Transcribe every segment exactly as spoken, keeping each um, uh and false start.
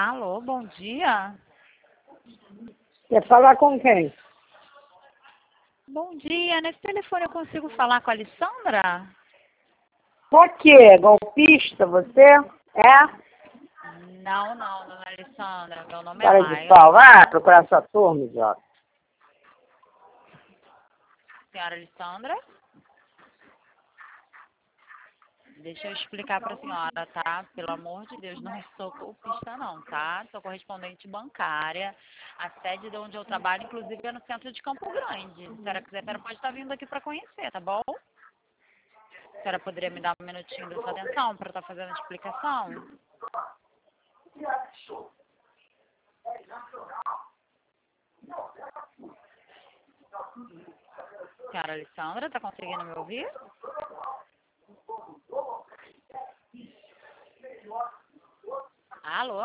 Alô, bom dia. Quer falar com quem? Bom dia. Nesse telefone eu consigo falar com a Alessandra? Por quê? Golpista você? É? Não, não, dona Alessandra. Meu nome é Cara de Laila. pau. Ah, procurar sua turma, idiota. Senhora Alessandra? Deixa eu explicar para a senhora, tá? Pelo amor de Deus, não sou golpista não, tá? Sou correspondente bancária. A sede de onde eu trabalho, inclusive, é no centro de Campo Grande. Se a senhora quiser, a senhora pode estar vindo aqui para conhecer, tá bom? A senhora poderia me dar um minutinho da sua atenção para estar fazendo a explicação? Senhora Alessandra, tá conseguindo me ouvir? Alô?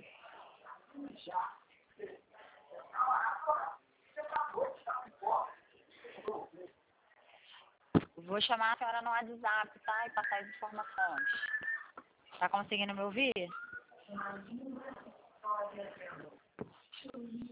Vou chamar a senhora no WhatsApp, tá? E passar as informações. Tá conseguindo me ouvir?